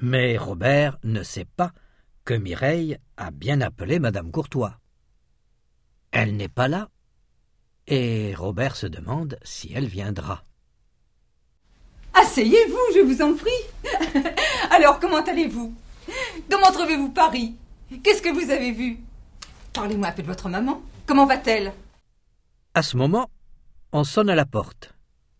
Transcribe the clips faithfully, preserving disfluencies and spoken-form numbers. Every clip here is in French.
Mais Robert ne sait pas que Mireille a bien appelé madame Courtois. Elle n'est pas là, et Robert se demande si elle viendra. Asseyez-vous, je vous en prie. Alors, comment allez-vous? Comment trouvez-vous Paris? Qu'est-ce que vous avez vu? Parlez-moi un peu de votre maman. Comment va-t-elle? À ce moment, on sonne à la porte.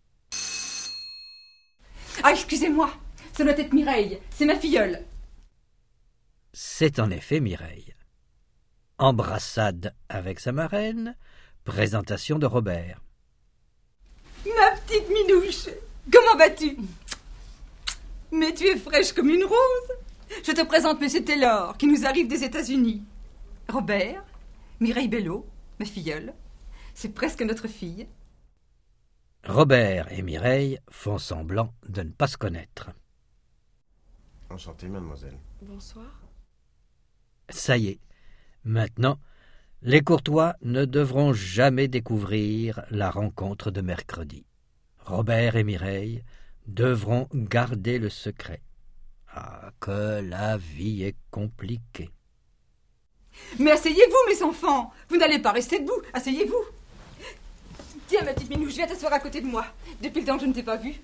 Ah, excusez-moi, ça doit être Mireille, c'est ma filleule. C'est en effet Mireille. Embrassade avec sa marraine, présentation de Robert. Ma petite minouche, comment vas-tu? Mais tu es fraîche comme une rose. Je te présente Monsieur Taylor, qui nous arrive des États-Unis. Robert, Mireille Bello, ma filleule. C'est presque notre fille. Robert et Mireille font semblant de ne pas se connaître. Enchanté, mademoiselle. Bonsoir. Ça y est, maintenant, les Courtois ne devront jamais découvrir la rencontre de mercredi. Robert et Mireille devront garder le secret. Ah, que la vie est compliquée. Mais asseyez-vous, mes enfants. Vous n'allez pas rester debout. Asseyez-vous. Tiens, ma petite minouche, viens t'asseoir à côté de moi. Depuis le temps que je ne t'ai pas vue.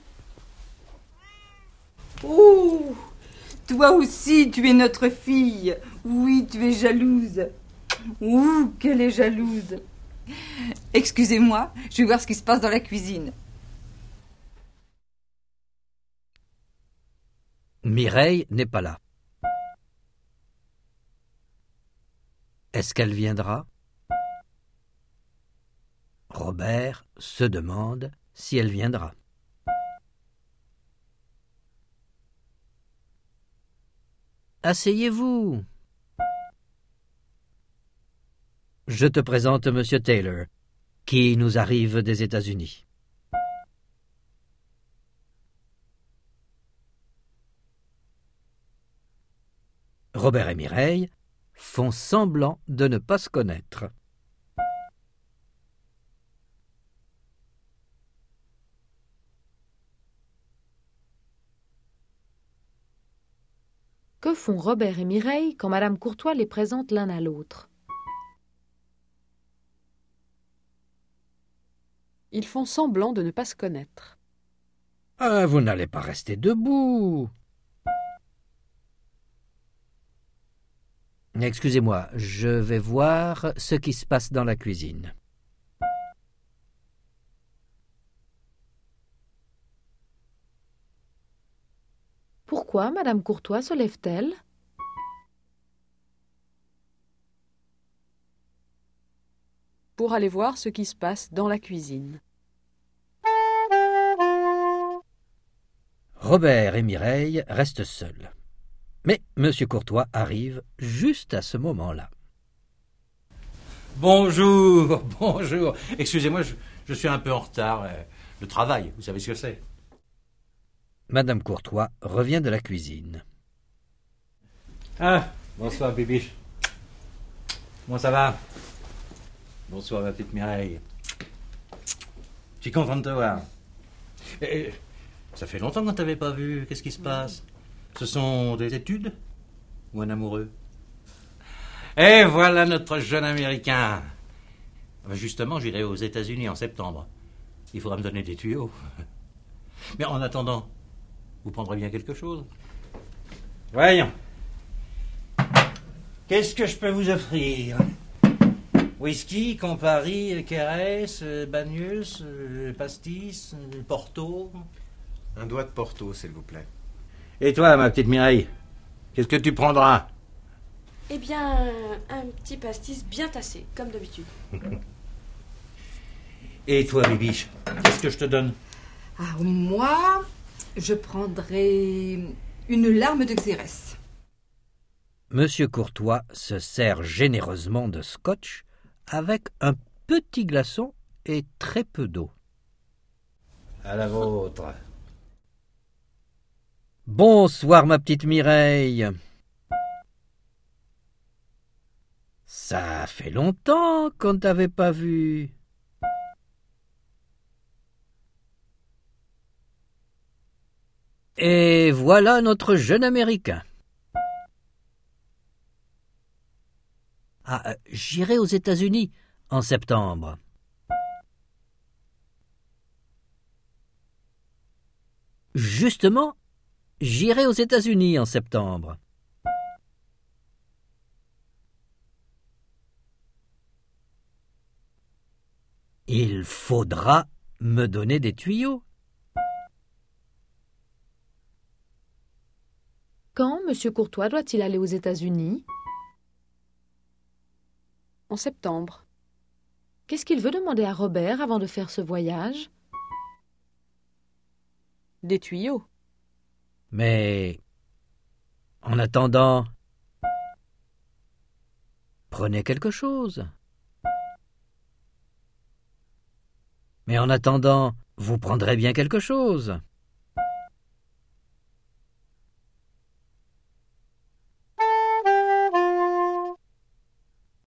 Oh, toi aussi, tu es notre fille. Oui, tu es jalouse. Ouh, qu'elle est jalouse. Excusez-moi, je vais voir ce qui se passe dans la cuisine. Mireille n'est pas là. Est-ce qu'elle viendra? Robert se demande si elle viendra. Asseyez-vous. Je te présente Monsieur Taylor, qui nous arrive des États-Unis. Robert et Mireille font semblant de ne pas se connaître. Que font Robert et Mireille quand Madame Courtois les présente l'un à l'autre? Ils font semblant de ne pas se connaître. Ah, vous n'allez pas rester debout. Excusez-moi, je vais voir ce qui se passe dans la cuisine. Pourquoi Madame Courtois se lève-t-elle? Pour aller voir ce qui se passe dans la cuisine. Robert et Mireille restent seuls. Mais Monsieur Courtois arrive juste à ce moment-là. Bonjour, bonjour. Excusez-moi, je, je suis un peu en retard. Le travail, vous savez ce que c'est. Madame Courtois revient de la cuisine. Ah, bonsoir, Bibiche. Comment ça va? Bonsoir, ma petite Mireille. Je suis content de te voir. Et, ça fait longtemps qu'on ne t'avait pas vu. Qu'est-ce qui se passe? Ce sont des études? Ou un amoureux? Et voilà notre jeune Américain. Justement, j'irai aux États-Unis en septembre. Il faudra me donner des tuyaux. Mais en attendant, vous prendrez bien quelque chose? Voyons. Qu'est-ce que je peux vous offrir? Whisky, Campari, Kerès, Banyuls, Pastis, Porto. Un doigt de Porto, s'il vous plaît. Et toi, ma petite Mireille, qu'est-ce que tu prendras? Eh bien, un petit pastis bien tassé, comme d'habitude. Et toi, Bibiche, qu'est-ce que je te donne? Ah, moi, je prendrai une larme de xérès. Monsieur Courtois se sert généreusement de scotch avec un petit glaçon et très peu d'eau. À la vôtre. Bonsoir, ma petite Mireille. Ça fait longtemps qu'on ne t'avait pas vue. Et voilà notre jeune Américain. Ah, euh, j'irai aux États-Unis en septembre. Justement, j'irai aux États-Unis en septembre. Il faudra me donner des tuyaux. Quand M. Courtois doit-il aller aux États-Unis? En septembre. Qu'est-ce qu'il veut demander à Robert avant de faire ce voyage? Des tuyaux. Mais, en attendant, prenez quelque chose. Mais en attendant, vous prendrez bien quelque chose.